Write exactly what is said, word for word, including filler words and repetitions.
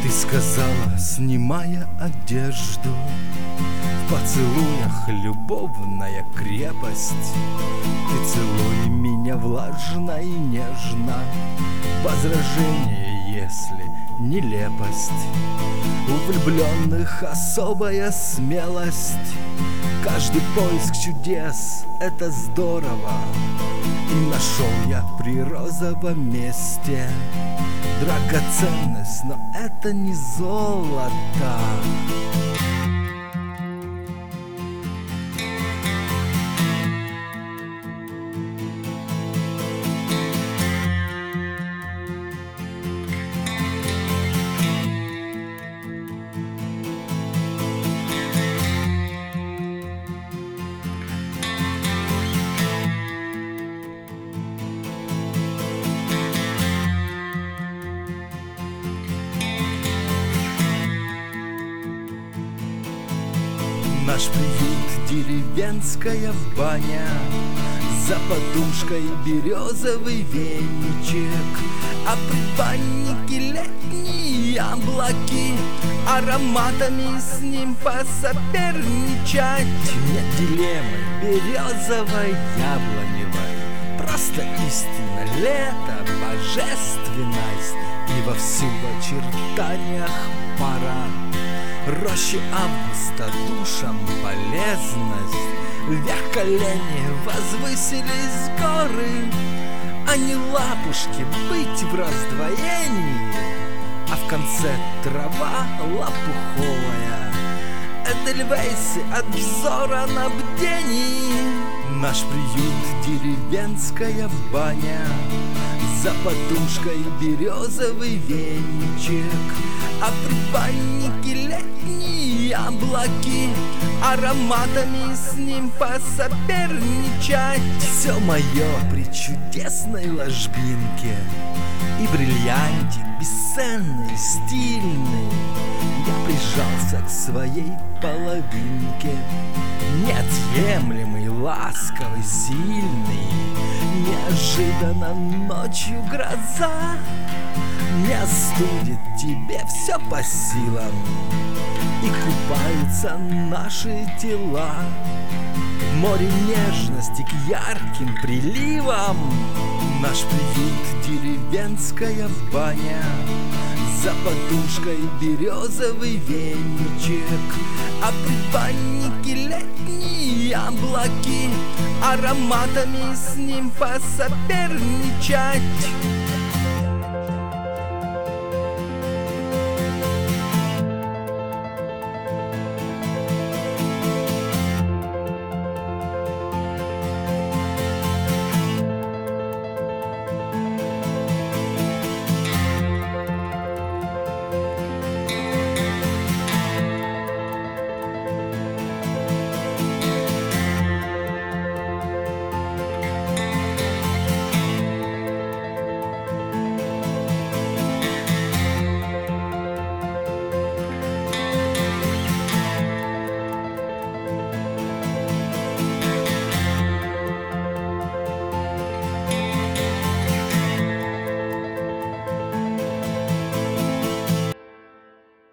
Ты сказала, снимая одежду, в поцелуях любовная крепость. Ты целуй меня влажно и нежно, возражение, если нелепость. У влюбленных особая смелость, каждый поиск чудес — это здорово. И нашел я при розовом месте драгоценность, но это не золото. Наш приют — деревенская баня, за подушкой березовый веничек, а предбанники летние яблоки, ароматами с ним посоперничать. Нет дилеммы березовой, яблоневой, просто истина, лето, божественность, и вовсю в очертаниях пора. Рощи августа душам полезность, вверх колени возвысились горы, а не лапушки быть в раздвоении, а в конце трава лопуховая. Эдельвейсы от взора на бдении. Наш приют — деревенская баня, за подушкой березовый веничек, а предбанники летние яблоки, ароматами с ним посоперничать. Все мое при чудесной ложбинке и бриллиантик бесценный, стильный. Я прижался к своей половинке, неотъемлемый, ласковый, сильный. Неожиданно ночью гроза не остудит, тебе все по силам, и купаются наши тела в море нежности к ярким приливам. Наш приют — деревенская баня, за подушкой березовый веничек, а предбанники летние яблоки, ароматами с ним посоперничать.